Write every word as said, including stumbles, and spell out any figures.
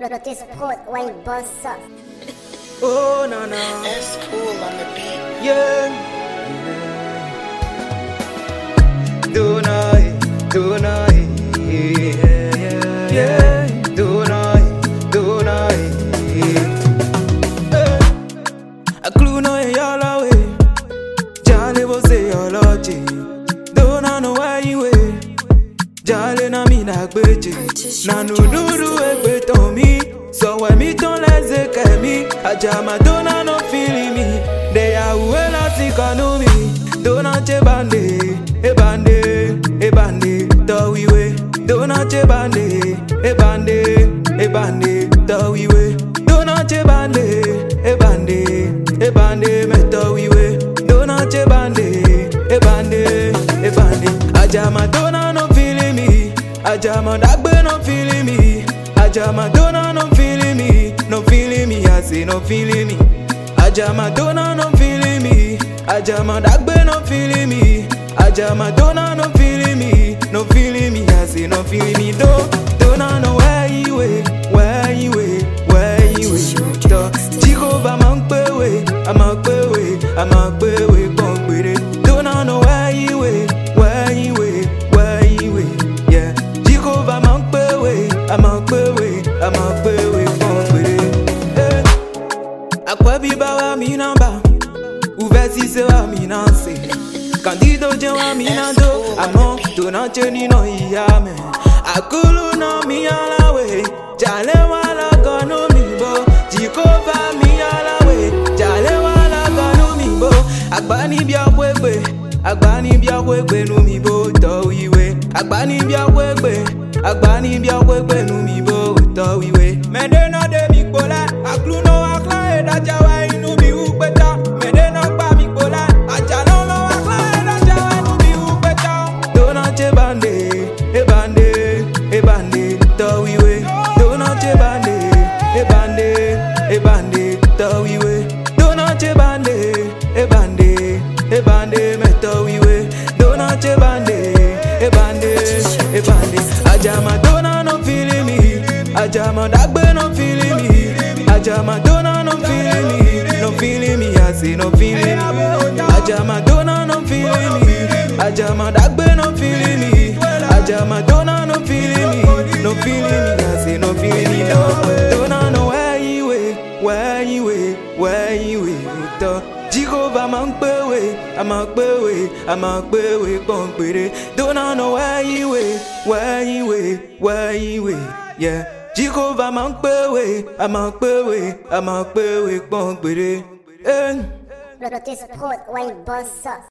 Notice put when you bust up. Oh, no, no. That's cool on the beat. Yeah. Do not, do not, yeah, yeah, yeah. Do not, do not, yeah. A clue no y'all way. Jale was say y'all logic. Do not know why you way. Jale na mi na gbeje. Na no do do egbe to me. So when me don't let it get me, Ajama don't no feeling me. They are well as they can know me. Don't not a bande, a bande, a bande, the we way. Don't not a bande, a bande, a bande, the we way. Don't not a bande, a bande, a bande, me the we way. Don't not a bande, a bande, a bande. Ajama don't no feeling me. Ajama dagbe no feeling me. Ajama don't no feeling me, no feeling me, I say no feeling me. Ajama don't no feeling me, Ajama dagbe no feeling me. Ajama don't no feeling me, no feeling me, I say no feeling me. Do don't know where you way, where you way, where you way. Do Jehovah man pe way, I'm a pe way, I'm a pe way, gon pe it. Don't know where you way, where you way, where you way. Yeah, Jehovah man pe way, I'm a pe way. I'm a pay we pon with it. Eh. Akwa bi ba wa mi namba. Uvesi se wa mi nanse. Candido je wa mi nando. Amo to na cheni no iya me. Akulu no mi ala we. Jale wala gonu mi bo. Jikova mi ala we. Jale wala gonu mi bo. Agbani bi akwegbe. Agbani bi akwegbe nu mi bo to iwe. Agbani bi akwegbe. Agbani bi akwegbe nu mi bo. We way. Me de no de mi pola, a clue no a clan da jawa inu mi u peta. Me de no pa mi pola, a jalo no a clan da jawa inu mi u peta. Do not che bande, e bande, e bande, to we way. Do not che bande, e bande, e bande, to we way. Do not che bande, e bande, e bande, me to we way. Do not che bande, e bande, e bande. Ajama do not no feeling me. Ajama dagbe no feeling me. Ajama dona no feeling me. No feeling me, I say no feeling me. Ajama dona no feeling me. Ajama dagbe no feeling me. Ajama dona no feeling me. No feeling me, I say no feeling me. No, don't know where you way, where you way, where you way. Jehovah man pe way, I'm a pe way, I'm a pe way, pon pe it. Don't know where you way, where you way, where you way, yeah. Jehovah man pe way, I'm a pe way, I'm a pe way, pon pe it. Notice put when you bust up.